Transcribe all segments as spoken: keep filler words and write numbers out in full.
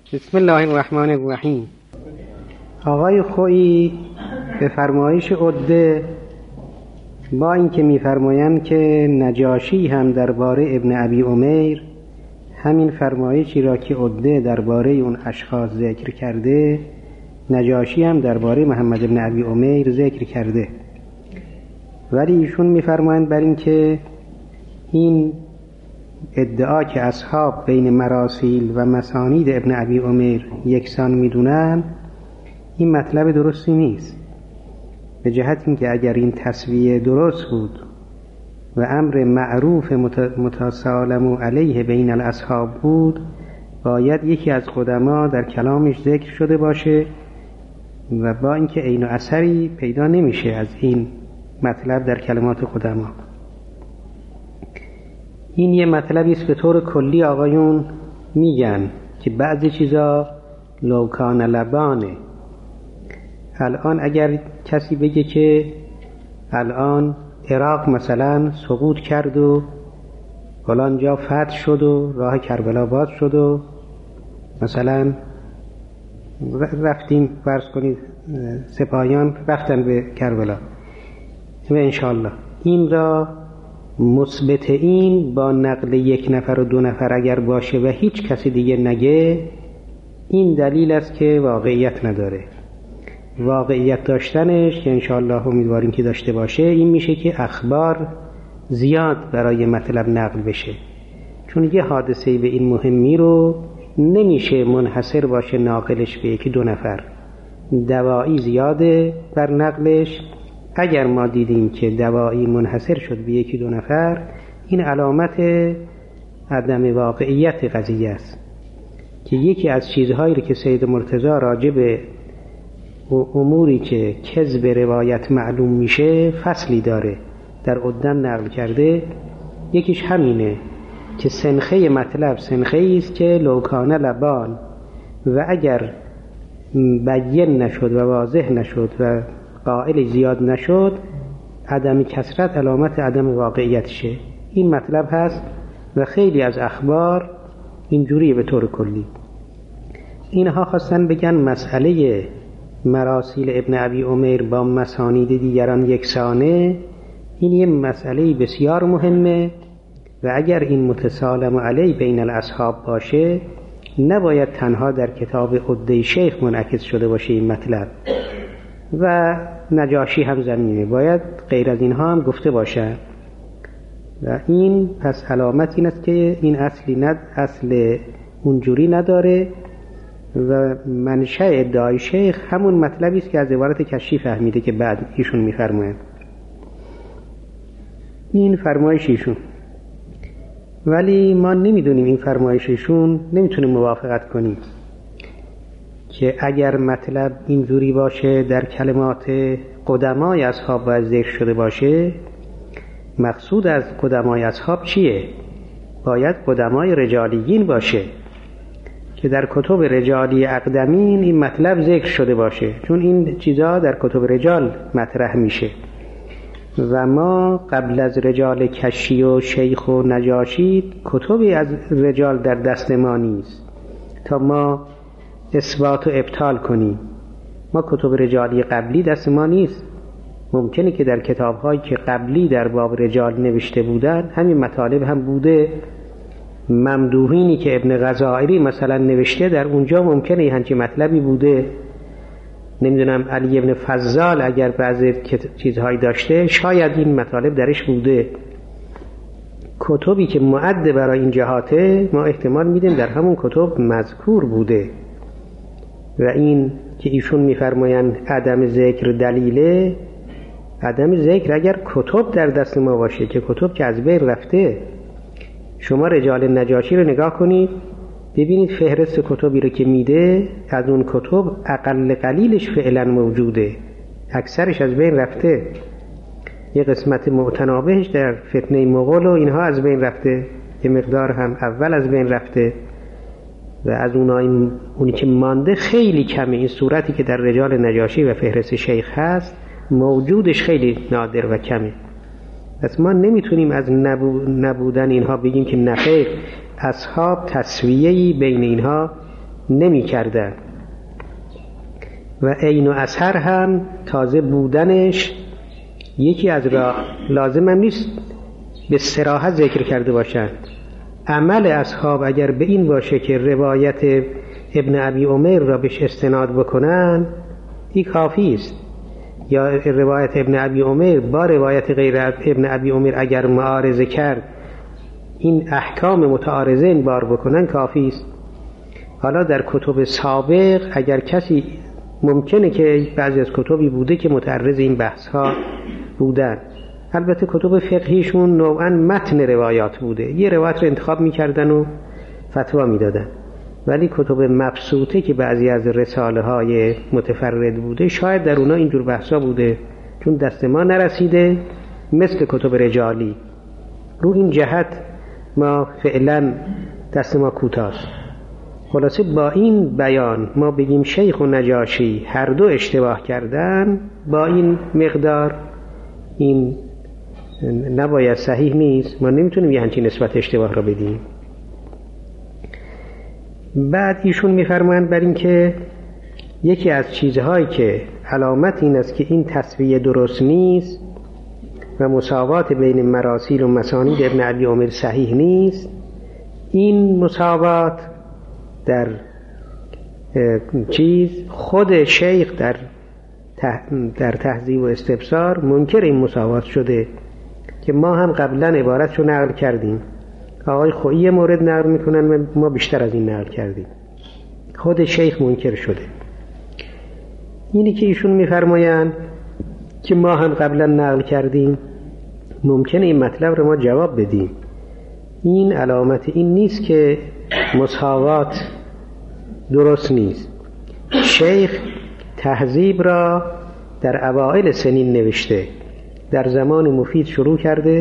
بسم الله الرحمن الرحیم. آقای خویی به فرمایش عده با اینکه می‌فرمایند که نجاشی هم درباره ابن ابی عمیر همین فرمایشی را که عده درباره اون اشخاص ذکر کرده، نجاشی هم درباره محمد ابن ابی عمیر ذکر کرده، ولی ایشون می‌فرمایند بر اینکه این ادعا که اصحاب بین مراسیل و مسانید ابن ابی عمیر یکسان میدونن، این مطلب درستی نیست. به جهت اینکه اگر این تسویه درست بود و امر معروف متسالم علیه بین الاصحاب بود، باید یکی از قدما در کلامش ذکر شده باشه و با اینکه عین و اثری پیدا نمیشه از این مطلب در کلمات قدما. این یه مطلبی است به طور کلی آقایون میگن که بعضی چیزا لوکان لبانه. الان اگر کسی بگه که الان عراق مثلا سقوط کرد و فلان جا فتح شد و راه کربلا باز شد و مثلا رفتیم فرض کنید سپاهیان رفتن به کربلا و انشاءالله، این را مثبت این با نقل یک نفر و دو نفر اگر باشه و هیچ کسی دیگه نگه، این دلیل است که واقعیت نداره. واقعیت داشتنش که انشاءالله امیدواریم که داشته باشه، این میشه که اخبار زیاد برای مطلب نقل بشه، چون یه حادثه به این مهمی رو نمیشه منحصر باشه ناقلش به یکی دو نفر، دوایی زیاده بر نقلش. اگر ما دیدیم که دوایی منحصر شد به یکی دو نفر، این علامت عدم واقعیت قضیه است. که یکی از چیزهایی که سید مرتضی راجع به اموری که کذب روایت معلوم میشه فصلی داره در عدن نقل کرده، یکیش همینه که سنخه مطلب سنخه است که لوکان لبان، و اگر بیان نشد و واضح نشد و قائل زیاد نشد، عدم کثرت علامت عدم واقعیتشه. این مطلب هست و خیلی از اخبار اینجوریه به طور کلی. اینها خواستن بگن مسئله مراسیل ابن ابی عمیر با مسانید دیگران یکسانه، این یه مسئله بسیار مهمه و اگر این متسالم علی بین الاصحاب باشه، نباید تنها در کتاب عده شیخ منعکس شده باشه این مطلب، و نجاشی هم زمینه، باید غیر از اینها هم گفته باشه. و این پس علامت این است که این اصلی ند اصل اونجوری نداره و منشأ ادعای شیخ همون مطلبی است که از عبارت کشی فهمیده که بعد ایشون میفرمایند. این فرمایش ایشون، ولی ما نمیدونیم این فرمایش ایشون، نمیتونیم موافقت کنیم که اگر مطلب اینجوری باشه در کلمات قدمای اصحاب باید ذکر شده باشه. مقصود از قدمای اصحاب چیه؟ باید قدمای رجالیین باشه که در کتب رجالی اقدمین این مطلب ذکر شده باشه، چون این چیزا در کتب رجال مطرح میشه و ما قبل از رجال کشی و شیخ و نجاشی کتبی از رجال در دست ما نیست تا ما اثبات و ابطال کنیم. ما کتب رجالی قبلی دست ما نیست. ممکنه که در کتاب‌هایی که قبلی در باب رجال نوشته بودن همین مطالب هم بوده. ممدوحینی که ابن غزائری مثلا نوشته، در اونجا ممکنه یه همچین مطلبی بوده. نمیدونم علی ابن فضال اگر بعضی چیزهایی داشته، شاید این مطالب درش بوده. کتبی که معد برای این جهاته ما احتمال میدیم در همون کتب مذکور بوده. و این که ایشون میفرمایند عدم ذکر دلیله، عدم ذکر اگر کتب در دست ما باشه، که کتب که از بین رفته. شما رجال نجاشی رو نگاه کنید، ببینید فهرست کتبی رو که میده، از اون کتب اقل قلیلش فعلا موجوده، اکثرش از بین رفته. یه قسمت معتنابهش در فتنه مغول و اینها از بین رفته، یه مقدار هم اول از بین رفته و از اونایی اونی که مانده خیلی کمه. این صورتی که در رجال نجاشی و فهرست شیخ هست موجودش خیلی نادر و کمه. پس ما نمیتونیم از نبو نبودن اینها بگیم که نخیر، اصحاب تسویه‌ای بین اینها نمی کردن و عین و اثر هم تازه بودنش یکی از راه لازم هم نیست به صراحت ذکر کرده باشند. عمل اصحاب اگر به این باشه که روایت ابن ابی عمر را بهش استناد بکنن این کافی است، یا روایت ابن ابی عمر با روایت غیر ابن ابی عمر اگر معارضه کرد این احکام متعارضه این بار بکنن کافی است. حالا در کتب سابق اگر کسی ممکنه که بعضی از کتبی بوده که متعرض این بحث ها بودن، البته کتب فقهیشون نوعا متن روایات بوده، یه روایت رو انتخاب میکردن و فتوا میدادن، ولی کتب مبسوطه که بعضی از رساله های متفرد بوده شاید در اونا اینجور بحثا بوده، چون دست ما نرسیده مثل کتب رجالی. رو این جهت ما فعلا دست ما کوتاست. خلاصه با این بیان ما بگیم شیخ و نجاشی هر دو اشتباه کردن با این مقدار، این نباید، صحیح نیست، ما نمیتونیم یه همچین نسبت اشتباه را بدیم. بعد ایشون میفرمایند بر این که یکی از چیزهایی که علامت این است که این تسویه درست نیست و مساوات بین مراسیل و مسانید ابن ابی عمر صحیح نیست، این مساوات در چیز خود شیخ در در تهذیب و استبصار منکر این مساوات شده که ما هم قبلا عبارتشو نقل کردیم. آقای خویی مورد نقل میکنن و ما بیشتر از این نقل کردیم. خود شیخ منکر شده. اینی که ایشون میفرمایند که ما هم قبلا نقل کردیم، ممکنه این مطلب رو ما جواب بدیم. این علامت این نیست که مساوات درست نیست. شیخ تهذیب را در اوائل سنین نوشته، در زمان مفید شروع کرده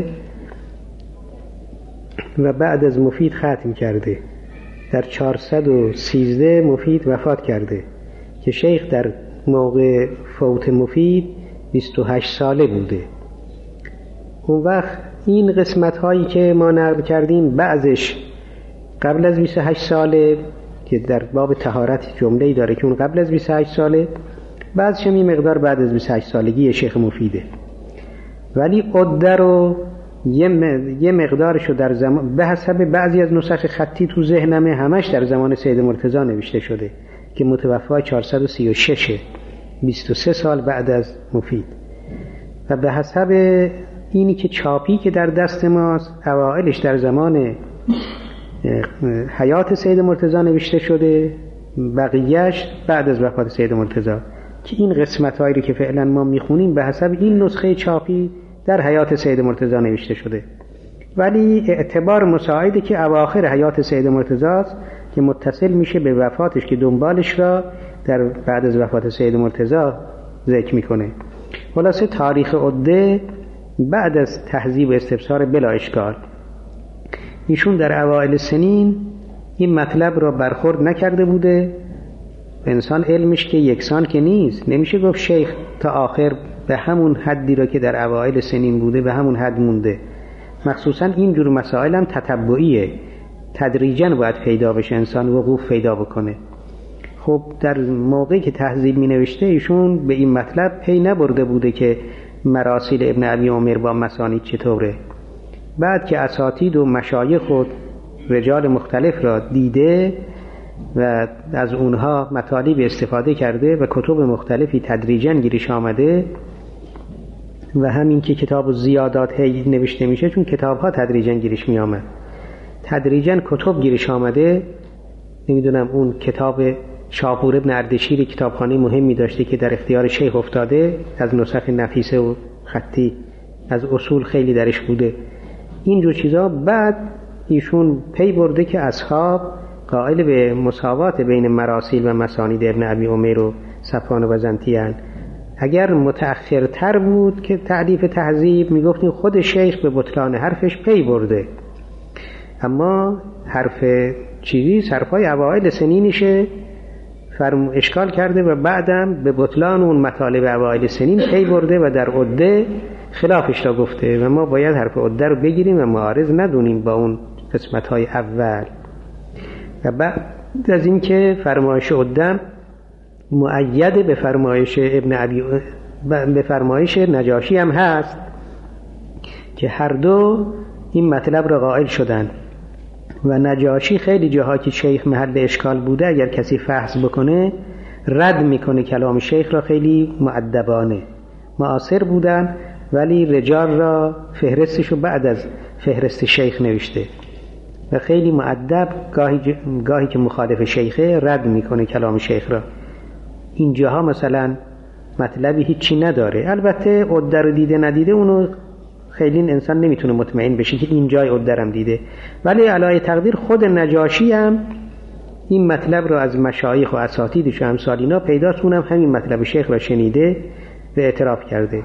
و بعد از مفید ختم کرده. در چهارصد و سیزده مفید وفات کرده که شیخ در موقع فوت مفید بیست و هشت ساله بوده. اون وقت این قسمت هایی که ما نقل کردیم بعضش قبل از بیست و هشت ساله که در باب طهارت جمله‌ای داره که اون قبل از بیست و هشت ساله، بعضش هم این مقدار بعد از بیست و هشت سالگی شیخ مفیده. ولی عده رو یه مقدارشو در زمان به حسب بعضی از نسخ خطی تو ذهنمه همش در زمان سید مرتضی نوشته شده که متوفی چهارصد و سی و شش، بیست و سه سال بعد از مفید، و به حسب اینی که چاپی که در دست ماست اوائلش در زمان حیات سید مرتضی نوشته شده، بقیهش بعد از وفات سید مرتضی، که این قسمت هایی رو که فعلا ما میخونیم به حسب این نسخه چاپی در حیات سید مرتضی نوشته شده. ولی اعتبار مساعده که اواخر حیات سید مرتضی است که متصل میشه به وفاتش که دنبالش را در بعد از وفات سید مرتضی ذکر میکنه. خلاصه تاریخ عده بعد از تهذیب و استبصار بلا اشکال. ایشون در اوائل سنین این مطلب را برخورد نکرده بوده. انسان علمش که یکسان که نیست، نمیشه گفت شیخ تا آخر به همون حدی را که در اوائل سنین بوده به همون حد مونده. مخصوصا این جور مسائل هم تتبعیه، تدریجاً باید پیدا بشه، انسان وقوف پیدا بکنه. خب در موقعی که تهذیب می نوشته ایشون به این مطلب پی نبرده بوده که مراسیل ابن ابی عمر با مسانید چطوره. بعد که اساتید و مشایخ خود رجال مختلف را دیده و از اونها مطالب استفاده کرده و کتب مختلفی تدریجاً گیرش آمده، و همین که کتاب زیادات هی نوشته میشه چون کتاب ها تدریجاً گیرش می آمد، تدریجاً کتب گیرش آمده. نمیدونم اون کتاب شاپور ابن اردشیر کتابخانه مهمی داشته که در اختیار شیخ افتاده، از نسخ نفیسه و خطی، از اصول خیلی درش بوده، اینجور چیزا. بعد ایشون پی برده که اصحاب قائل به مساوات بین مراسیل و مسانید ابن ابی عمر و صفوان و بزنطیان. اگر متأخرتر بود که تعریف تهذیب میگفتیم خود شیخ به بطلان حرفش پی برده، اما حرف چیزی حرفای اوائل سنینشه فرم اشکال کرده و بعدم به بطلان اون مطالب اوائل سنین پی برده و در عده خلافش را گفته، و ما باید حرف عده رو بگیریم و معارض ندونیم با اون قسمت‌های اول. و بعد از این که فرمایش عدم مؤید به فرمایش ابن ابی به فرمایش نجاشی هم هست که هر دو این مطلب را قائل شدن و نجاشی خیلی جاها که شیخ محل اشکال بوده اگر کسی فحص بکنه رد میکنه کلام شیخ را خیلی مؤدبانه. معاصر بودن ولی رجال را فهرستش رو بعد از فهرست شیخ نوشته و خیلی مؤدب گاهی, ج... گاهی که مخالف شیخه رد میکنه کلام شیخ را. این جاها مثلا مطلبی هیچی نداره. البته عده رو دیده ندیده اونو خیلی انسان نمیتونه مطمئن بشه که این جای عده رم دیده، ولی علای تقدیر خود نجاشی هم این مطلب رو از مشایخ و اساتیدش و امثالینا پیداست، اونم همین مطلب شیخ را شنیده و اعتراف کرده.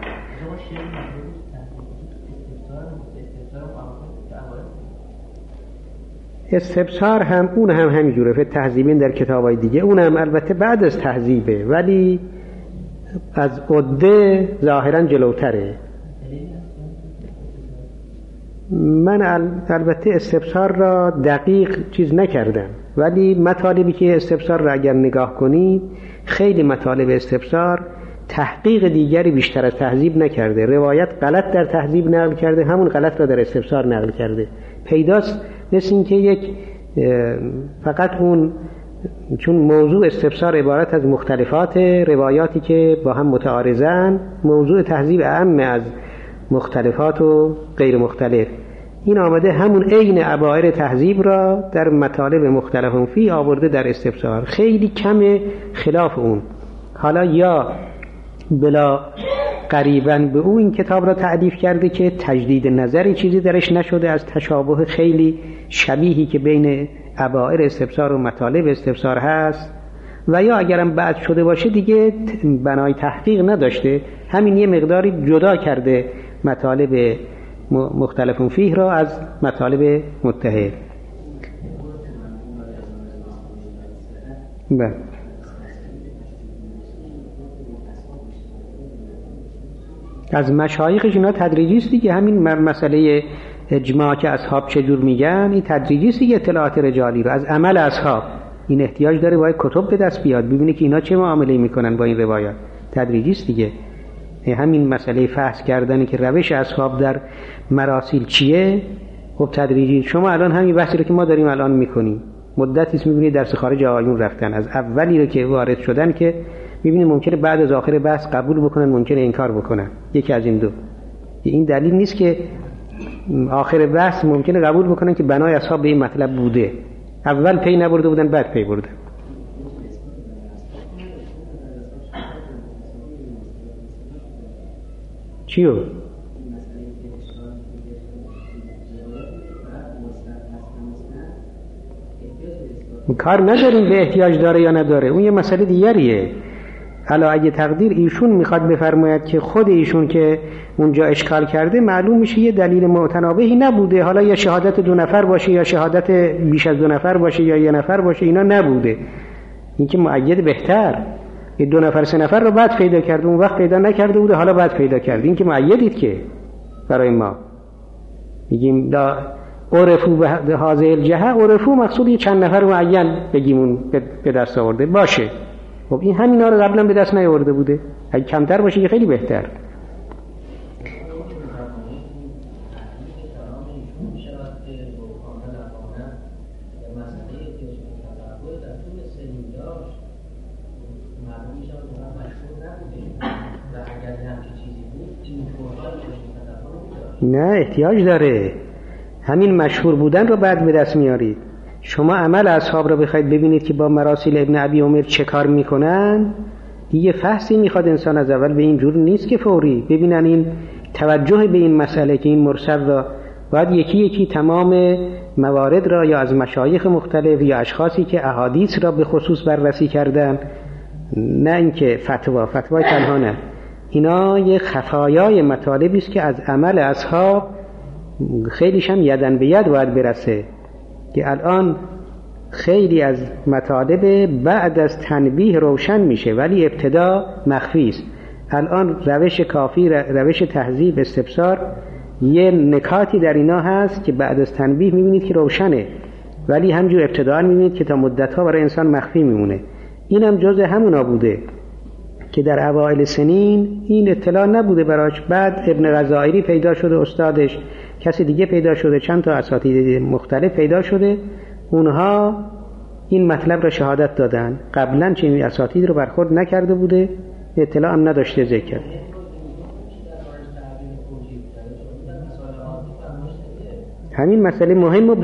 استبصار هم اون هم همینجوره، فی تهذیبین در کتابای دیگه، اون هم البته بعد از تهذیبه ولی از عده ظاهرا جلوتره. من البته استبصار را دقیق چیز نکردم ولی مطالبی که استبصار را اگر نگاه کنید خیلی مطالب استبصار تحقیق دیگری بیشتر از تهذیب نکرده، روایت غلط در تهذیب نقل کرده، همون غلط را در استبصار نقل کرده. پیداست مثل این که یک فقط اون چون موضوع استبصار عبارت از مختلفات روایاتی که با هم متعارضن، موضوع تهذیب اعم از مختلفات و غیر مختلف، این آمده همون عین عبائر تهذیب را در مطالب مختلف فی آورده در استبصار، خیلی کم خلاف اون. حالا یا بلا قریباً به او این کتاب را تعریف کرده که تجدید نظری چیزی درش نشده از تشابه خیلی شبیهی که بین عبائر استبصار و مطالب استبصار هست، و یا اگرم بعد شده باشه دیگه بنای تحقیق نداشته، همین یه مقداری جدا کرده مطالب مختلف فیه را از مطالب متحد. بله از مشایخش اینا تدریجی است دیگه، همین مسئله اجماع که اصحاب چجور میگن این تدریجی است دیگه، اطلاعات رجالی رو از عمل اصحاب این احتیاج داره باید کتب به دست بیاد ببینه که اینا چه معامله میکنن با این روایات، تدریجی است دیگه. همین مسئله فحص کردنی که روش اصحاب در مراسیل چیه، خب تدریجی. شما الان همین بحثی رو که ما داریم الان میکنیم مدتی است میبینید درس خارج آقایون رفتن، از اولی رو که وارد شدن که میبینید ممکنه بعد از آخر بحث قبول بکنن ممکنه انکار بکنن، یکی از این دو. این دلیل نیست که آخر بحث ممکنه قبول بکنن که بنای اصحاب به این مطلب بوده، اول پی نبرده بودن بعد پی بردن. چیو؟ کار نداریم به احتیاج داره یا نداره، اون یه مسئله دیگریه. حالا اگه تقدیر ایشون میخواد بفرماید که خود ایشون که اونجا اشکال کرده معلوم میشه یه دلیل متنابهی نبوده، حالا یا شهادت دو نفر باشه یا شهادت بیش از دو نفر باشه یا یه نفر باشه، اینا نبوده. این که مؤید بهتر، یه دو نفر سه نفر رو بعد پیدا کرده، اون وقت پیدا نکرده بوده حالا بعد پیدا کرده، این که مؤیدید که برای ما میگیم دا عرفو به هذه الجهه، عرفو مقصود یه چند نفر معین بگیمون به دست آورده باشه. خب این همینا رو قبلا به دست نیاورده بوده، اگه کمتر باشه که خیلی بهتر. نه احتیاج داره، همین مشهور بودن رو بعد به دست میارید. شما عمل اصحاب رو بخواید ببینید که با مراسیل ابن ابی عمر چه کار میکنن، دیگه فحصی میخواد انسان از اول، به این جور نیست که فوری ببینن. این توجه به این مسئله که این مرسل را باید یکی یکی تمام موارد را یا از مشایخ مختلف یا اشخاصی که احادیث را به خصوص بررسی کردن، نه اینکه فتوا فتوا تنها نه، اینا یه خفایای مطالبی است که از عمل اصحاب خیلیش هم یدن به ید باید برسه، که الان خیلی از مطالب بعد از تنبیه روشن میشه ولی ابتدا مخفی است. الان روش کافی، روش تهذیب استبصار، یه نکاتی در اینا هست که بعد از تنبیه میبینید که روشنه، ولی همجور ابتداء می‌بینید که تا مدت‌ها برای انسان مخفی میمونه. اینم جزء همونا بوده که در اوایل سنین این اطلاع نبوده براش. بعد ابن غزائری پیدا شده، استادش، کسی دیگه پیدا شده، چند تا اساتید مختلف پیدا شده، اونها این مطلب را شهادت دادن. قبلا چنین اساتید رو برخورد نکرده بوده، اطلاع هم نداشته ذکر. همین مسئله مهم و ب...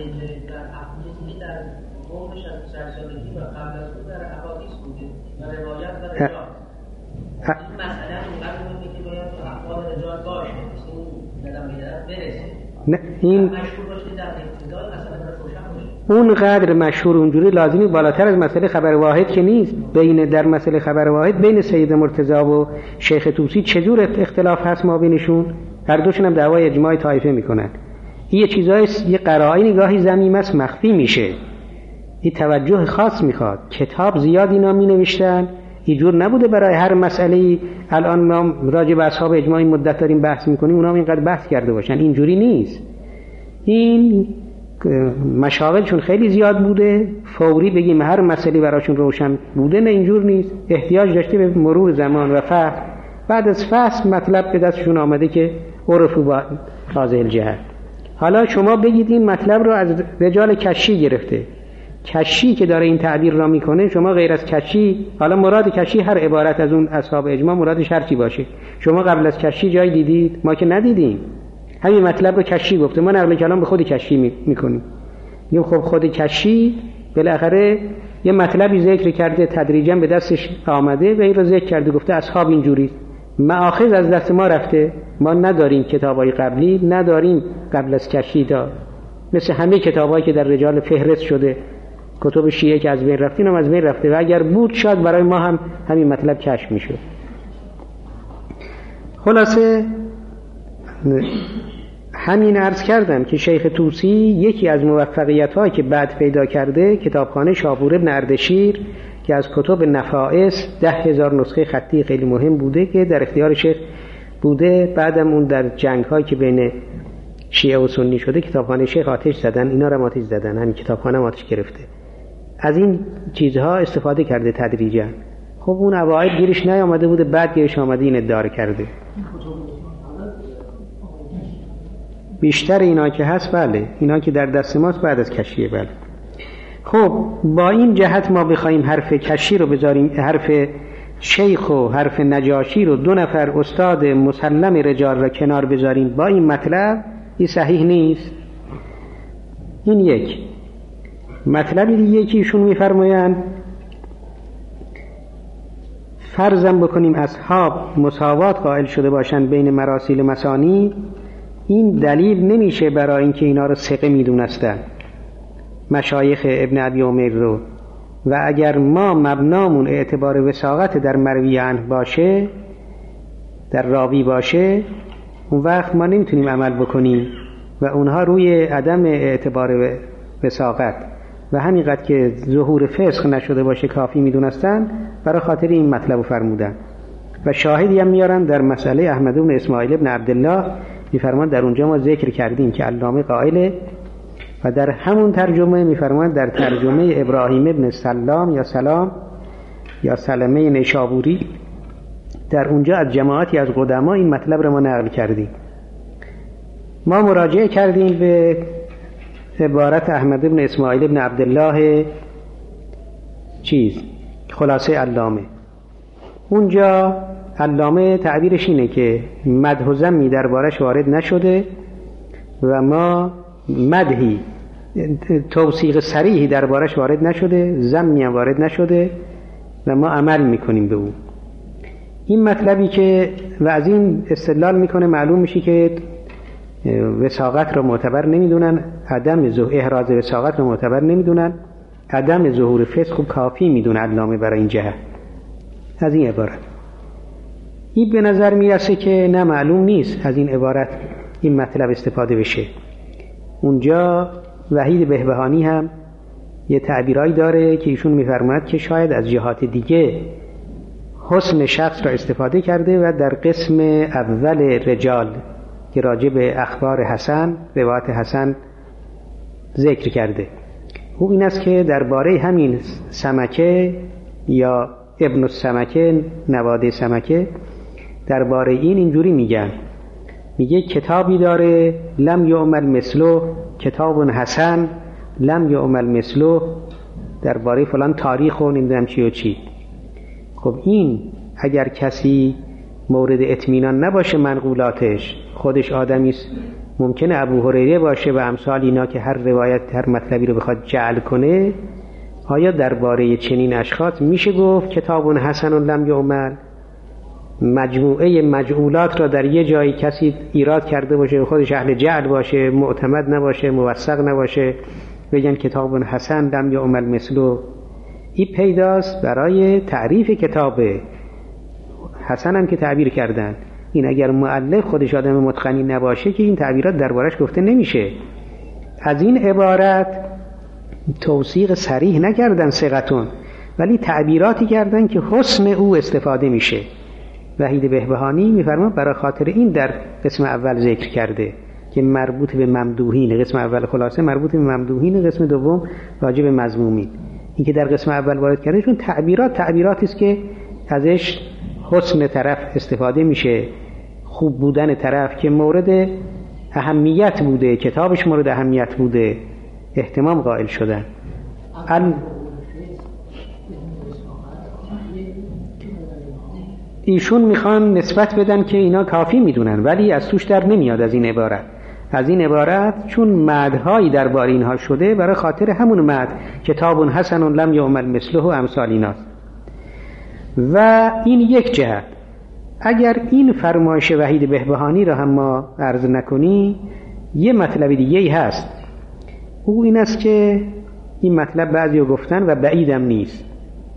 نه این اون قدر مشهور اونجوری لازمی بالاتر از مسئله خبر واحد که نیست. بین در مسئله خبر واحد بین سید مرتضی و شیخ طوسی چجور اختلاف هست ما بینشون؟ هر دوشون هم دعوای اجماع طایفه میکنن. این یه چیزای یه قرائن نگاهی زمیم است مخفی میشه، این توجه خاص میخواد. کتاب زیاد اینا می نوشتن، اینجور نبوده برای هر مسئله. الان ما راجع به اصحاب اجماع این مدت داریم بحث میکنیم، اونا هم اینقدر بحث کرده باشن، اینجوری نیست. این مشاغل چون خیلی زیاد بوده فوری بگیم هر مسئله براشون روشن بوده، نه اینجور نیست. احتیاج داشته به مرور زمان و فهم. بعد از فصل مطلب به دستشون آمده که عرفو با هذه الجهت. حالا شما بگید این مطلب رو از رجال کشی گرفته. کشی که داره این تعبیر را میکنه، شما غیر از کشی، حالا مراد کشی هر عبارت از اون اصحاب اجماع مرادش هر چی باشه، شما قبل از کشی جای دیدید؟ ما که ندیدیم. همین مطلب رو کشی گفته، ما نقل کلام به خود کشی میکنیم. میگیم خب خود کشی بالاخره یه مطلبی ذکر کرده، تدریجا به دستش آمده و این رو ذکر کرده، گفته اصحاب اینجوری. مآخذ از دست ما رفته، ما نداریم کتابای قبلی، نداریم قبل از کشی دا، مثل همه کتابایی که در رجال فهرست شده، کتب شیعه که از بین رفتین هم از بین رفته و اگر بود شاید برای ما هم همین مطلب کشف میشد. خلاصه همین عرض کردم که شیخ طوسی یکی از موفقیت‌هایی که بعد پیدا کرده کتابخانه شاپور ابن اردشیر که از کتب نفائس ده هزار نسخه خطی خیلی مهم بوده که در اختیار شیخ بوده. بعدم اون در جنگ‌هایی که بین شیعه و سنی شده کتابخانه شیخ آتش زدن، اینا رو آتش زدن، همین کتابخانه آتش گرفته. از این چیزها استفاده کرده تدریجا. خب اون اوایل گیرش نیامده بوده، بعد گیرش آمده این ادعا کرده. بیشتر اینا که هست بله، اینا که در دست ماست بعد از کشیه بله. خب با این جهت ما بخوایم حرف کشی رو بذاریم، حرف شیخ و حرف نجاشی رو، دو نفر استاد مسلم رجال را کنار بذاریم با این مطلب، این صحیح نیست. این یک مطلبی دیگه که ایشون میفرمایند فرضاً بکنیم اصحاب مساوات قائل شده باشند بین مراسیل و مسانی، این دلیل نمیشه برای اینکه اینا رو ثقه میدونستن مشایخ ابن ابی عمر رو، و اگر ما مبنامون اعتبار وثاقت در مروی عنه باشه، در راوی باشه، اون وقت ما نمیتونیم عمل بکنیم و اونها روی عدم اعتبار وثاقت و همینقدر که ظهور فسق نشده باشه کافی میدونستن، برای خاطر این مطلب فرمودن. و شاهدی هم میارن در مسئله احمد بن اسماعیل ابن عبدالله، میفرمان در اونجا ما ذکر کردیم که علامه قائله، و در همون ترجمه میفرمان در ترجمه ابراهیم ابن سلام یا سلام یا سلمه نیشابوری، در اونجا از جماعتی از قدما این مطلب رو ما نقل کردیم. ما مراجعه کردیم به عبارت احمد بن اسماعیل ابن عبدالله چیز خلاصه علامه. اونجا علامه تعبیرش اینه که مدح و ذمی دربارش وارد نشده و ما مدحی توثیق صریحی دربارش وارد نشده، ذمی هم وارد نشده و ما عمل میکنیم به او. این مطلبی که و از این استدلال میکنه معلوم میشه که وثاقت رو معتبر نمیدونن، عدم ظهور احراز وثاقت رو معتبر نمیدونن، عدم ظهور فسق خوب کافی میدونه علامه برای این جهت. از این عبارت این به نظر میرسه که نه، معلوم نیست از این عبارت این مطلب استفاده بشه. اونجا وحید بهبهانی هم یه تعبیرایی داره که ایشون میفرماید که شاید از جهات دیگه حسن شخص را استفاده کرده و در قسم اول رجال که راجع به اخبار حسن، روایت حسن ذکر کرده. او این است که درباره همین سمکه یا ابن السمکه، نواده سمکه، درباره این اینجوری میگن، میگه کتابی داره لم یعمل مثله، کتاب حسن لم یعمل مثله، درباره فلان تاریخ و نمیدونم چی و چی. خب این اگر کسی مورد اطمینان نباشه منقولاتش، خودش آدمی است ممکنه ابو هریره باشه و امثال اینا که هر روایت هر مطلبی رو بخواد جعل کنه، آیا درباره چنین اشخاص میشه گفت کتاب حسن لم یعمل؟ مجموعه مجعولات را در یه جایی کسی ایراد کرده باشه، خودش اهل جعل باشه، معتمد نباشه، موثق نباشه، بگن کتاب حسن لم یعمل مثله؟ این پیداست برای تعریف کتاب حسن هم که تعبیر کردن. این اگر مؤلف خودش آدم متقنی نباشه که این تعبیرات دربارش گفته نمیشه. از این عبارت توثیق صریح نکردن ثقتون، ولی تعبیراتی کردن که حسن او استفاده میشه. وحید بهبهانی میفرماد برای خاطر این در قسم اول ذکر کرده که مربوط به ممدوحین، قسم اول خلاصه مربوط به ممدوحین، قسم دوم راجع به مذمومین. این که در قسم اول وارد کرده چون تعبیرات تعبیراتی است که ازش حسن طرف استفاده میشه، خوب بودن طرف که مورد اهمیت بوده، کتابش مورد اهمیت بوده، اهتمام قائل شدن. ال... ایشون میخوان نسبت بدن که اینا کافی میدونن، ولی از توش در نمیاد از این عبارت. از این عبارت چون مدحایی درباره اینها شده، برای خاطر همون مدح کتاب حسن لم یعمل مثله و امثال ایناست. و این یک جهت. اگر این فرمایش وحید بهبهانی را هم ما عرض نکنی، یه مطلب دیگه ای هست. او این است که این مطلب بعضی رو گفتن و بعیدم نیست،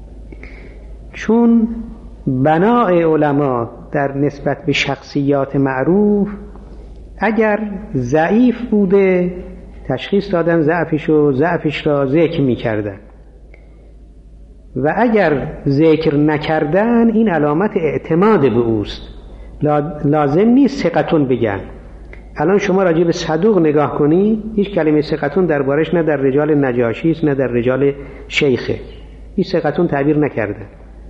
چون بنای علما در نسبت به شخصیات معروف اگر ضعیف بوده تشخیص دادن ضعفش و ضعفش را ذکر می کردن، و اگر ذکر نکردن این علامت اعتماد به اوست، لازم نیست ثقتون بگن. الان شما راجع به صدوق نگاه کنی، هیچ کلمه ثقتون دربارش نه در رجال نجاشی است نه در رجال شیخه، هیچ ثقتون تعبیر نکرده.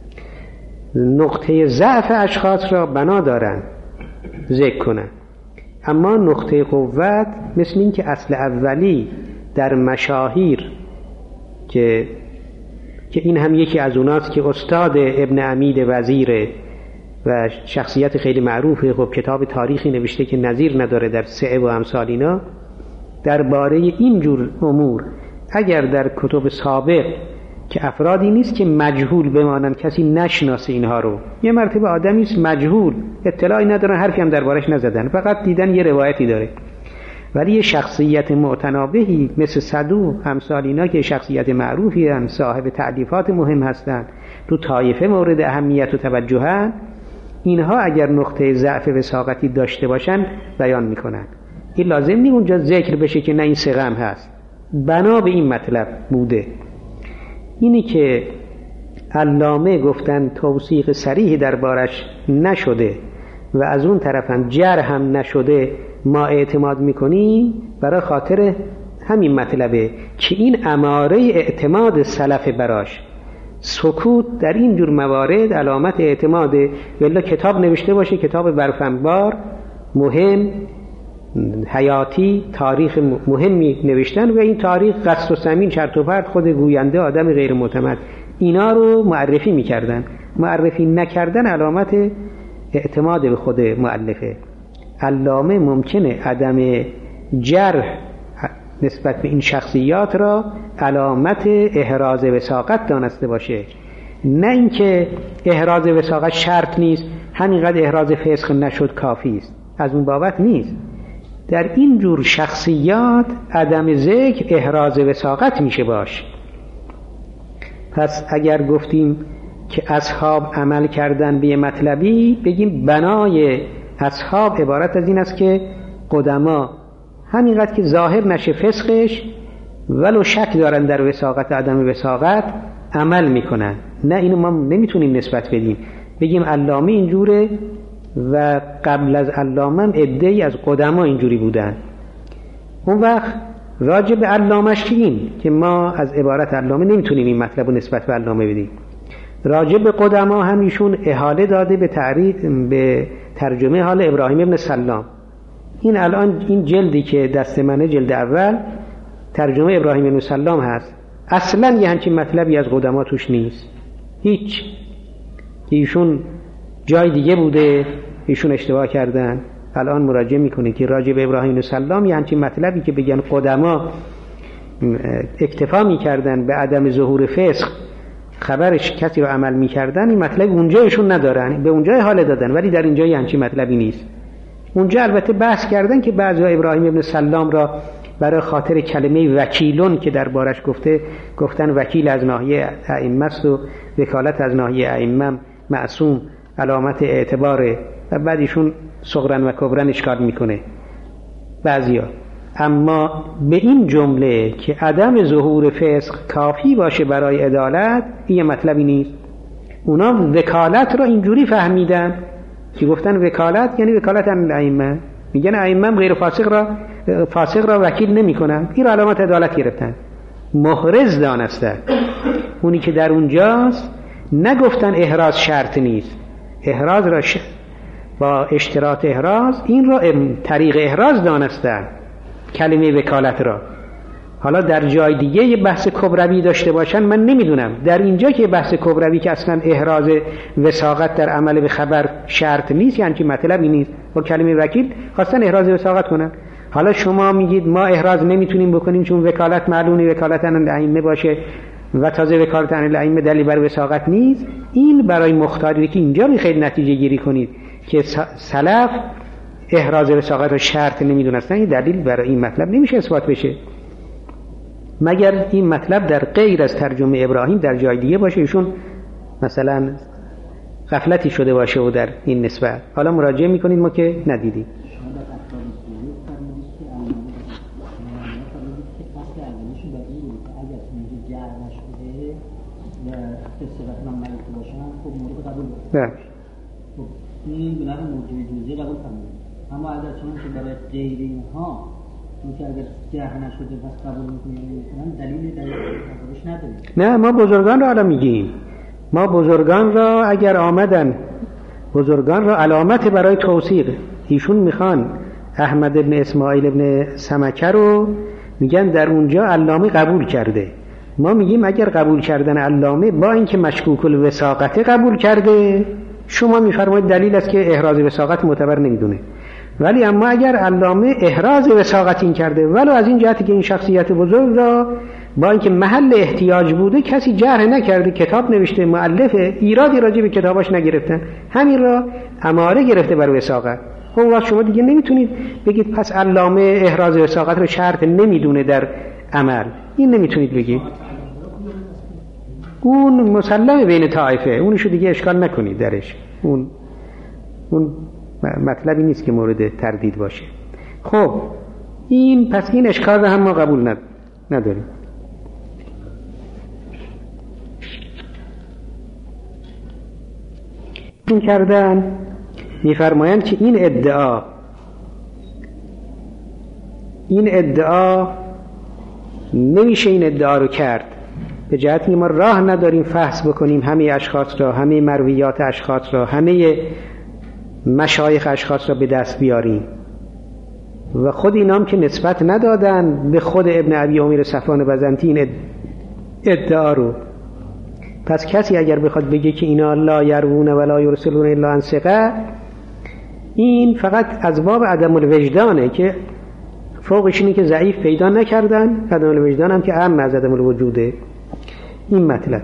نقطه ضعف اشخاص را بنا دارن ذکر کنن، اما نقطه قوت مثل این که اصل اولی در مشاهیر که که این هم یکی از اوناست که استاد ابن عمید وزیره و شخصیت خیلی معروفه، خب کتاب تاریخی نوشته که نظیر نداره در سعه و امثال اینا. درباره این جور امور اگر در کتب سابق که افرادی نیست که مجهول بمانن، کسی نشناسه اینها رو، یه مرتبه آدمی است مجهول، اطلاعی ندارن، حرفی هم دربارش نزدن، فقط دیدن یه روایتی داره، ولی یه شخصیت معتنابهی مثل صدوق امثال اینا که شخصیت معروفی هستند، صاحب تألیفات مهم هستند، تو طایفه مورد اهمیت و توجهن، اینها اگر نقطه ضعف وثاقتی داشته باشن بیان میکنن. این لازم نیست اونجا ذکر بشه که نه این ثقه هست، بنا به این مطلب بوده. اینی که علامه گفتن توثیق صریح دربارش نشده و از اون طرف هم جرح هم نشده ما اعتماد میکنیم، برای خاطر همین مطلبه که این اماره اعتماد سلف براش. سکوت در این جور موارد علامت اعتماده، ولی کتاب نوشته باشه، کتاب برفنبار مهم حیاتی تاریخ مهمی نوشتن و این تاریخ قصد و سمین چرت و پرت، خود گوینده آدم غیر معتمد، اینا رو معرفی میکردن. معرفی نکردن علامت اعتماد به خود مؤلفه. علامه ممکنه عدم جرح نسبت به این شخصیات را علامت احراز وثاقت دانسته باشه، نه اینکه احراز وثاقت شرط نیست، همینقدر احراز فسق نشد کافی است، از اون بابت نیست. در این جور شخصیات عدم ذکر احراز وثاقت میشه باش. پس اگر گفتیم که اصحاب عمل کردن به مطلبی، بگیم بنای اصحاب عبارت از این است که قدما همینقدر که ظاهر نشه فسقش، ولو شک دارن در وثاقت عدم وثاقت عمل میکنن. نه، اینو ما نمیتونیم نسبت بدیم بگیم علامه اینجوره و قبل از علامه هم عده‌ای از قدما اینجوری بودن. اون وقت راجع به علامش این که ما از عبارت علامه نمیتونیم این مطلب رو نسبت به علامه بدیم. راجع به قدما هم ایشون احاله داده به تعریف به ترجمه حال ابراهیم ابن سلام. این الان این جلدی که دست منه، جلد اول، ترجمه ابراهیم ابن سلام هست. اصلا یه همچین مطلبی از قدما توش نیست، هیچ. ایشون جای دیگه بوده، ایشون اشتباه کردن. الان مراجعه میکنه که راجع به ابراهیم ابن سلام یه همچین مطلبی که بگن قدما اکتفا میکردن به عدم ظهور فسق، خبرش کسی رو عمل میکردن، این مطلب اونجایشون ندارن، به اونجای حال دادن، ولی در اینجا یه همچین مطلبی نیست. اونجا البته بحث کردن که بعضی ابراهیم ابن سلام را برای خاطر کلمه وکیلون که دربارش گفته گفتن وکیل از ناحیه ائمه است و وکالت از ناحیه ائمه معصوم علامت اعتباره، و بعد ایشون صغرن و کبرن اشکال میکنه بعضیا. اما به این جمله که عدم ظهور فسق کافی باشه برای عدالت، این مطلبی نیست. اونا وکالت رو اینجوری فهمیدن که گفتن وکالت یعنی وکالت عن الائمه، میگن ائمه غیر فاسق را فاسق را وکیل نمیکنن، این رو علامت عدالت گرفتن. محرز دانسته اونی که در اونجاست، نگفتن احراز شرط نیست، احراز را ش... با اشتراط احراز این را طریق احراز دانستن کلمه وکالت را. حالا در جای دیگه یه بحث کبروی داشته باشن من نمیدونم، در اینجا که بحث کبروی که اصلا احراز وثاقت در عمل به خبر شرط نیست، یعنی که مطلبی نیست، با کلمه وکیل خواستن احراز وثاقت کنن. حالا شما میگید ما احراز نمیتونیم بکنیم چون وکالت معلومه وکالت عن الائمه باشه و تازه وکالت عن الائمه دلیل بر وثاقت نیست. این برای مختاری که اینجا میخواید نتیجه گیری کنید که سلف احراز وثاقت رو شرط نمیدونستن، این دلیل برای این مطلب نمیشه اثبات بشه مگر این مطلب در غیر از ترجمه ابراهیم در جای دیگه باشه، ایشون مثلا غفلتی شده باشه و در این نسبت. حالا مراجعه میکنید ما که ندیدیم. بله. این گناه موجود جزئی قبول فرمودید، اما اگر چون که برای غیر اینها چون که اگر جرح نشده پس قبول میکنن دلیل دلیل قبولش نداریم. نه، ما بزرگان را الان میگیم، ما بزرگان را اگر آمدن بزرگان را علامت برای توثیق، ایشون میخوان احمد بن اسماعیل بن سمکه رو میگن در اونجا علامه قبول کرده. ما میگیم اگر قبول کردن علامه با اینکه مشکوک الوثاقت قبول کرده، شما میفرمایید دلیل است که احراز وثاقت معتبر نمیدونه. ولی اما اگر علامه احراز وثاقت این کرده، ولو از این جهتی که این شخصیت بزرگ را با اینکه محل احتیاج بوده کسی جرح نکرده، کتاب نوشته، مؤلفه، ایرادی راجع به کتاباش نگرفتن، همین را اماره گرفته بر وثاقت. خب وقت شما دیگه نمیتونید بگید پس علامه احراز وثاقت رو شرط نمیدونه در عمل، این نمیتونید بگید. اون مسلمه بین طائفه، اونشو دیگه اشکال نکنید درش، اون اون مطلبی نیست که مورد تردید باشه. خب این پس این اشکال رو هم ما قبول نداریم. این کردن میفرمایند که این ادعا این ادعا نمیشه این ادعا رو کرد به جهتی ما راه نداریم فحص بکنیم همه اشخاص را، همه مرویات اشخاص را، همه مشایخ اشخاص را به دست بیاریم و خود اینام که نسبت ندادن به خود ابن ابی امیر صفوان بزنطی این ادعا رو. پس کسی اگر بخواد بگه که اینا لا یروون ولا یرسلون الا عن ثقه، این فقط از باب عدم الوجدانه که فوقش اینه که ضعیف پیدا نکردن، عدم الوجدان هم که اهم از عدم الوجوده. این مطلب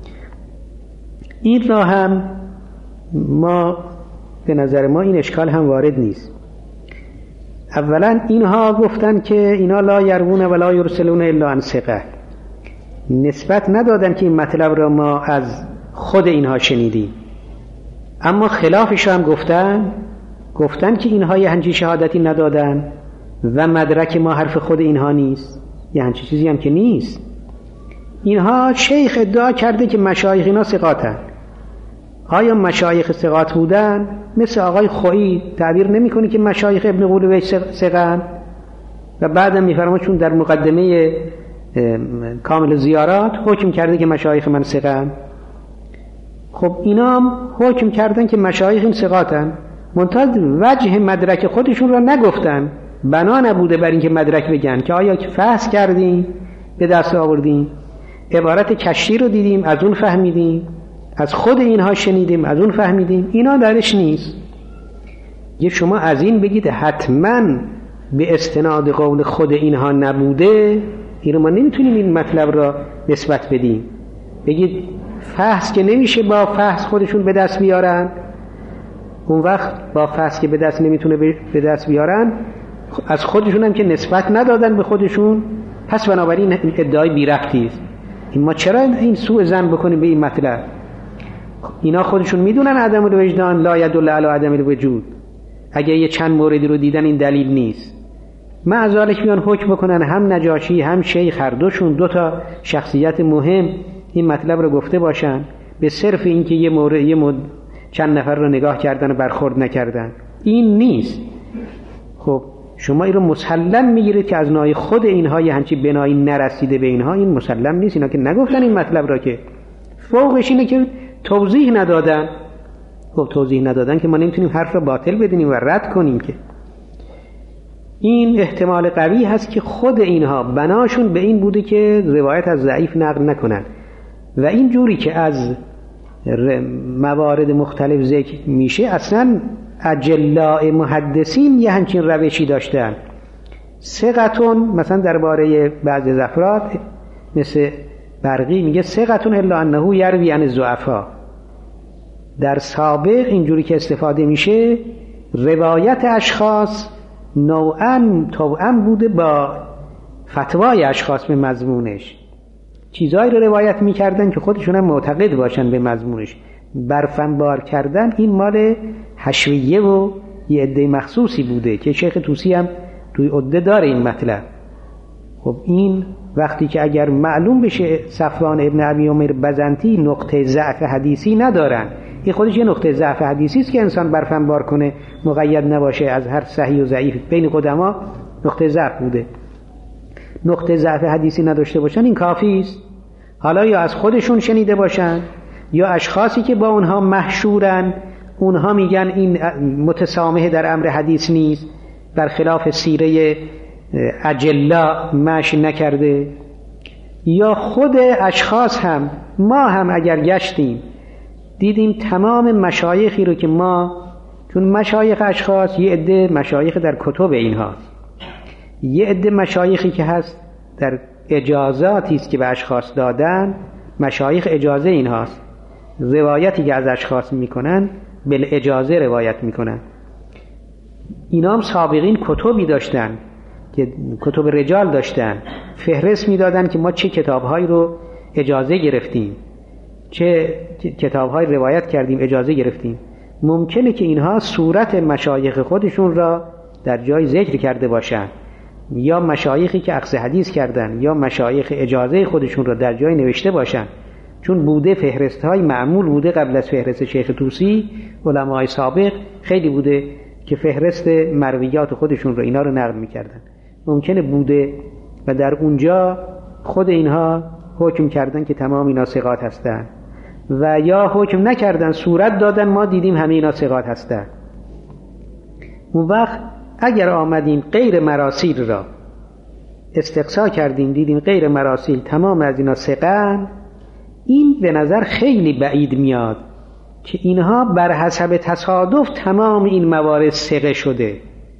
این را هم ما به نظر ما این اشکال هم وارد نیست. اولا اینها گفتن که اینا لا یروون ولا یرسلون الا عن ثقه، نسبت ندادن که این مطلب را ما از خود اینها شنیدیم. اما خلافش هم گفتن گفتن که اینها یه همچین شهادتی ندادن و مدرک ما حرف خود اینها نیست، یه همچین چیزی هم که نیست. اینها شیخ ادعا کرده که مشایخ اینا ثقاتن. آیا مشایخ ثقات بودن؟ مثل آقای خویی تعبیر نمی کنی که مشایخ ابن قولویش ثقن؟ و بعدم میفرماد چون در مقدمه کامل زیارات حکم کرده که مشایخ من ثقه‌اند. خب اینا هم حکم کردن که مشایخ این ثقاتن، منتها وجه مدرک خودشون را نگفتن. بنا نبوده بر اینکه مدرک بگن که آیا فحص کردیم به دست آوردیم، عبارت کشتی رو دیدیم از اون فهمیدیم، از خود اینها شنیدیم از اون فهمیدیم، اینا درش نیست. یه شما از این بگید حتما به استناد قول خود اینها نبوده، اینو ما نمیتونیم این مطلب را نسبت بدیم. بگید فحص که نمیشه با فحص خودشون به دست بیارن، اون وقت با فحص که به دست نمیتونه به دست بیارن از خودشون هم که نسبت ندادن به خودشون، پس بنابراین ادعای بی ربطی است. این ما چرا این سوء ظن بکنیم به این مطلب؟ اینا خودشون میدونن عدم الوجدان لا یدل علی عدم الوجود. اگه یه چند موردی رو دیدن این دلیل نیست. معذالک بیان حکم بکنن هم نجاشی هم شیخ هر دوشون دو تا شخصیت مهم این مطلب رو گفته باشن به صرف اینکه یه مورد یه مورد چند نفر رو نگاه کردن و برخورد نکردن. این نیست. خب شما این رو مسلم میگیرید که از نای خود اینها یه همچی بنایی نرسیده به اینها، این مسلم نیست. اینا که نگفتن این مطلب را، که فوقش اینه که توضیح ندادن. خب توضیح ندادن که ما نمیتونیم حرف را باطل بدونیم و رد کنیم. که این احتمال قوی هست که خود اینها بناشون به این بوده که روایت از ضعیف نقل نکنن و این جوری که از موارد مختلف ذکر میشه اصلا اجلاء محدثین یه همچین روشی داشتن. ثقتون مثلا درباره بعض افراد مثل برقی میگه ثقتون الا انه یروی عن الضعفاء. در سابق اینجوری که استفاده میشه روایت اشخاص نوعاً توأم بوده با فتوای اشخاص به مضمونش، چیزایی رو روایت میکردن که خودشون هم معتقد باشن به مضمونش. برفنبار کردن این مال حشویه و یه عده مخصوصی بوده که شیخ طوسی هم توی عده داره این مطلب. خب این وقتی که اگر معلوم بشه صفوان ابن ابی عمر بزنطی نقطه ضعف حدیثی ندارن، این خودش یه نقطه ضعف حدیثی است که انسان برفنبار کنه، مقید نباشه از هر صحیح و ضعیف. بین قدما نقطه ضعف بوده. نقطه ضعف حدیثی نداشته باشن این کافی است. حالا یا از خودشون شنیده باشن یا اشخاصی که با اونها محشورن اونها میگن این متسامح در امر حدیث نیست، برخلاف سیره اجلا مشی نکرده. یا خود اشخاص هم، ما هم اگر گشتیم دیدیم تمام مشایخی رو که ما، چون مشایخ اشخاص یه عده مشایخ در کتب اینها، یه عده مشایخی که هست در اجازاتی است که به اشخاص دادن، مشایخ اجازه اینهاست، روایتی که از اشخاص میکنن بل اجازه روایت میکنن. اینا هم سابقین کتبی داشتن که کتب رجال داشتن، فهرست میدادن که ما چه کتابهایی رو اجازه گرفتیم، چه کتابهایی روایت کردیم اجازه گرفتیم. ممکنه که اینها صورت مشایخ خودشون را در جای ذکر کرده باشن، یا مشایخی که اخذ حدیث کردن یا مشایخ اجازه خودشون را در جای نوشته باشن، چون بوده فهرست های معمول بوده قبل از فهرست شیخ طوسی. علمای سابق خیلی بوده که فهرست مرویات خودشون را اینا رو نقل میکردن. ممکنه بوده و در اونجا خود اینها حکم کردن که تمام اینا ثقات هستن، و یا حکم نکردن صورت دادن ما دیدیم همه اینا ثقات هستن. اون وقت اگر آمدیم غیر مراسیل را استقصا کردیم دیدیم غیر مراسیل تمام از اینا ثقن، این به نظر خیلی بعید میاد که اینها بر حسب تصادف تمام این موارد ثقه شده.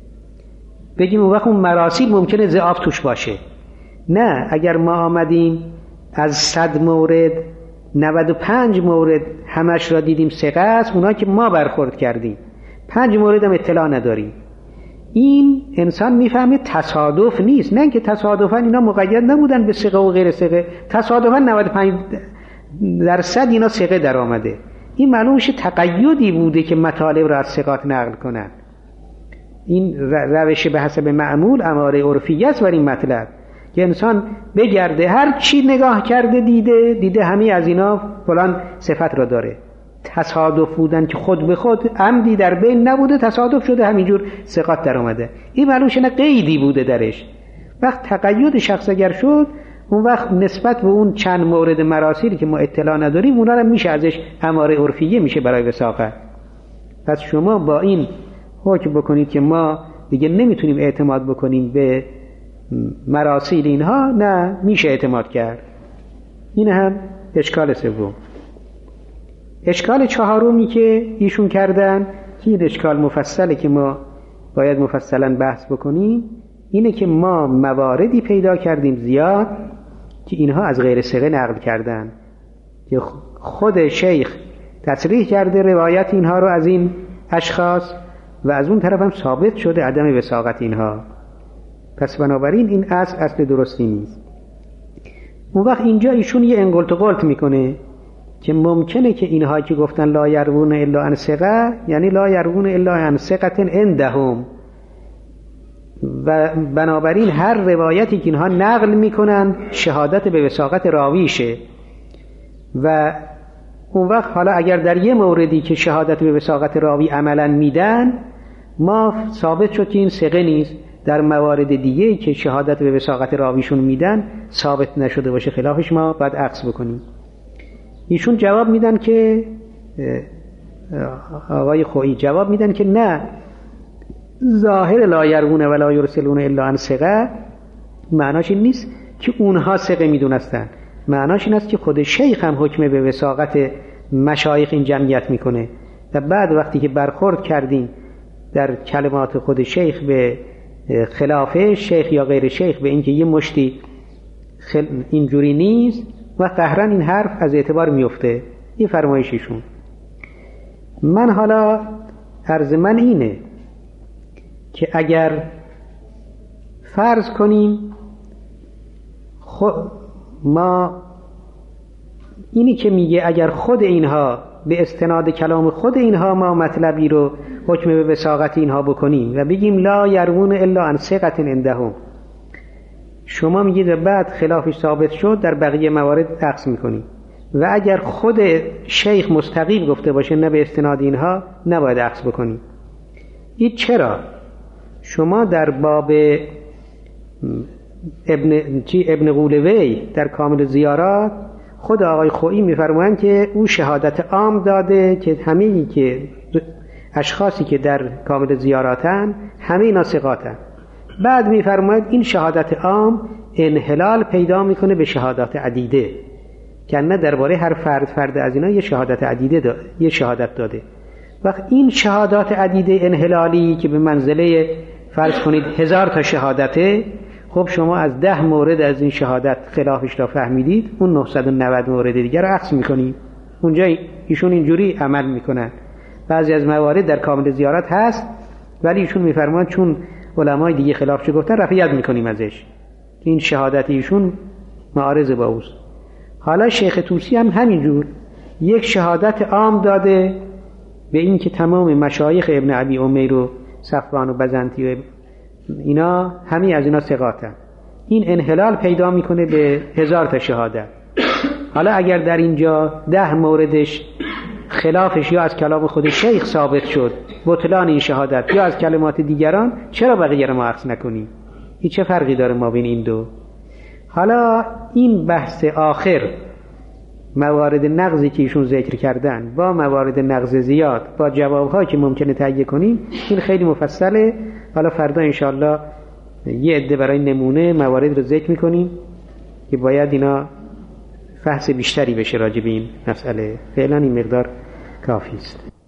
بگیم اون وقت اون مراسیل ممکنه ضعاف توش باشه. نه، اگر ما آمدیم از صد مورد نود و پنج مورد همش را دیدیم ثقه است، اونا که ما برخورد کردیم پنج مورد هم اطلاع نداریم، این انسان میفهمه تصادف نیست. نه که تصادفاً اینا مقید نبودن به ثقه و غیر ثقه، تصادفاً نود و پنج درصد اینا ثقه در آمده. این معلومش تقیدی بوده که مطالب را از ثقات نقل کنن. این روش به حسب معمول اماره عرفی است بر این مطلب که انسان بگرده هر چی نگاه کرده دیده دیده همه از اینا فلان صفت را داره. تصادف بودن که خود به خود عمدی در بین نبوده، تصادف شده همینجور ثقات در آمده. این معلومش نه قیدی بوده درش. وقت تقید شخص اگر شد، اون وقت نسبت به اون چند مورد مراسیلی که ما اطلاع نداریم اونا رو میشه ازش اماره عرفیه میشه برای وثاقت. پس شما با این حکم بکنید که ما دیگه نمیتونیم اعتماد بکنیم به مراسیل اینها، نه، میشه اعتماد کرد. این هم اشکال سوم. اشکال چهارمی که ایشون کردن، که این اشکال مفصله که ما باید مفصلا بحث بکنیم، اینه که ما مواردی پیدا کردیم زیاد که اینها از غیر ثقه نقل کردن، که خود شیخ تصریح کرده روایت اینها رو از این اشخاص و از اون طرف هم ثابت شده عدم وثاقت اینها. پس بنابراین این اصل اصل درستی نیست. اون وقت اینجا ایشون یه انقلت و قلت میکنه که ممکنه که اینها که گفتن لا یروون الا عن ثقه، یعنی لا یروون الا عن ثقه عندهم، و بنابراین هر روایتی که اینها نقل میکنن شهادت به وثاقت راویشه. و اون وقت حالا اگر در یه موردی که شهادت به وثاقت راوی عملا میدن، ما ثابت شد که این ثقه نیست، در موارد دیگه که شهادت به وثاقت راویشون میدن ثابت نشده باشه، خلافش ما باید عکس بکنیم. ایشون جواب میدن که آقای خویی جواب میدن که نه، ظاهر لا یروون ولا یرسلون الا عن ثقه معناش این نیست که اونها ثقه میدونستن، معناش این است که خود شیخ هم حکم به وثاقت مشایخ این جمعیت میکنه. و بعد وقتی که برخورد کردیم در کلمات خود شیخ به خلافه شیخ یا غیر شیخ به اینکه یه مشتی خل... اینجوری نیست، و قهرن این حرف از اعتبار میفته. این فرمایششون. من حالا عرض من اینه که اگر فرض کنیم خود ما اینی که میگه اگر خود اینها به استناد کلام خود اینها ما مطلبی رو حکم به وثاقت اینها بکنیم و بگیم لا یروون الا عن ثقة عندهم، شما میگید و بعد خلافش ثابت شد در بقیه موارد عکس میکنیم. و اگر خود شیخ مستقیم گفته باشه نه به استناد اینها، نباید عکس بکنیم. این چرا؟ شما در باب ابن چی ابن قولوی در کامل زیارات خود آقای خویی میفرمایند که او شهادت عام داده که همه که اشخاصی که در کامل زیاراتن همه اینا ثقاتن. بعد میفرماید این شهادت عام انحلال پیدا میکنه به شهادات عدیده، که نه درباره هر فرد فرد از اینا یه شهادت عدیده داده، یه شهادت داده. وقت این شهادات عدیده انحلالی که به منزله فرض کنید هزار تا شهادته، خب شما از ده مورد از این شهادت خلافش را فهمیدید، اون نهصد و نود مورد دیگر رو عکس میکنید. اونجا ایشون اینجوری عمل میکنن. بعضی از موارد در کامل زیارت هست، ولی ایشون میفرمان چون علمای دیگه خلافش گفتن رفع ید میکنیم ازش، این شهادت ایشون معارض با اوست. حالا شیخ طوسی هم همینجور یک شهادت عام داده به این که تمام مشایخ ابن ابی امیر و صفوان و بزنطی و اینا همه از اینا ثقاتن. این انحلال پیدا میکنه به هزار تا شهادت. حالا اگر در اینجا ده موردش خلافش یا از کلام خود شیخ ثابت شد بطلان این شهادت یا از کلمات دیگران، چرا بقیه رو ما عکس نکنیم؟ این چه فرقی داره ما بین این دو؟ حالا این بحث آخر، موارد نقضی که ایشون ذکر کردن با موارد نقض زیاد با جوابها که ممکنه تهیه کنیم، این خیلی مفصله. حالا فردا انشاءالله یه عده برای نمونه موارد رو ذکر میکنیم که باید اینا بحث بیشتری بشه راجع به این مسئله. فعلا این مقدار کافی است.